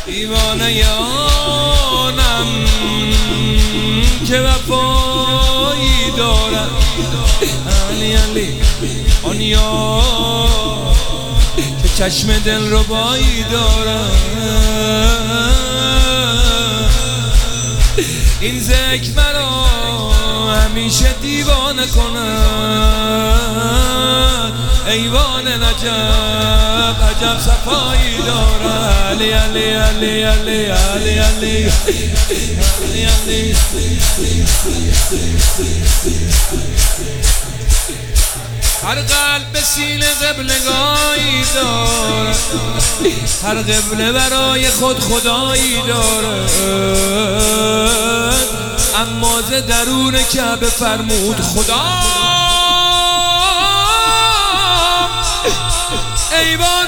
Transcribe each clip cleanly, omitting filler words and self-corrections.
دیوانه یانم که وفایی دارد. علی علی آن یار که چشم دل رو بایی دارد. این ذکر مرا همیشه دیوانه کند. ایوان نجب عجب صفایی دارد. علی علی علی علی علی علی علی علی. هر قلب سینه قبلگاهی دارد. هر قبله برای خود خدایی دارد. اما ز درون کعبه فرمود خدا ایوان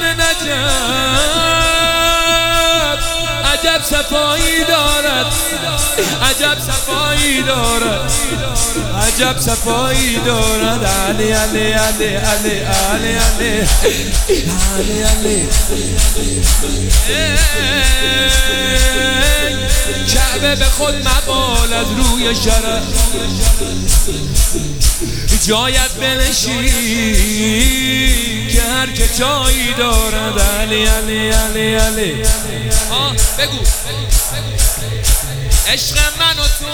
نجب عجب صفایی دارد. عجب صفایی دارد. عجب صفایی دارد. علی علی علی علی علی علی علی علی. کعبه به خود مبال از روی شرف جایت بنشین که هر که جایی دارد. علی علی علی علی. بگو عشق من و تو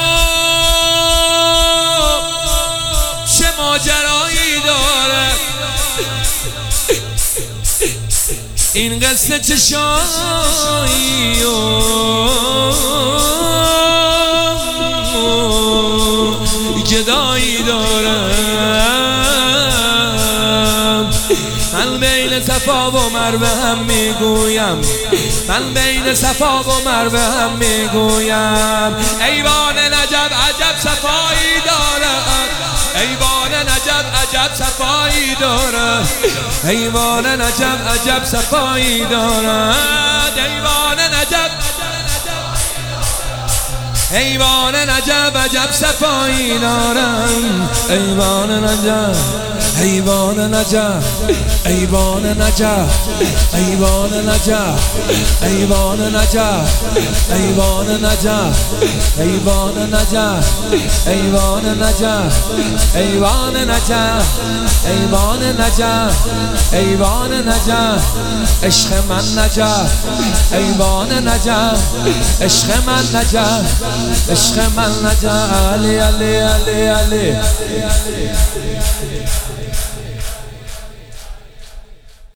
چه ماجرایی دارد. این قصه چشایی و جدایی دارم. من بین صفا و مروه هم میگویم. من بین صفا و مروه هم میگویم. ایوان نجب عجب صفایی دارد. ایوان نجب عجب صفایی دارد. ایوان نجب عجب صفایی دارد. ایوان نجب ایوان نجب عجب صفایی دارم. ایوان نجب ایوان نجب ایوان نجب ایوان نجب ایوان نجب ایوان نجب ایوان نجب ایوان نجب ایوان نجب ایوان نجب ایوان نجب. عشق من نجب ایوان نجب. عشق من نجب عشق من نجب. علی علی علی علی.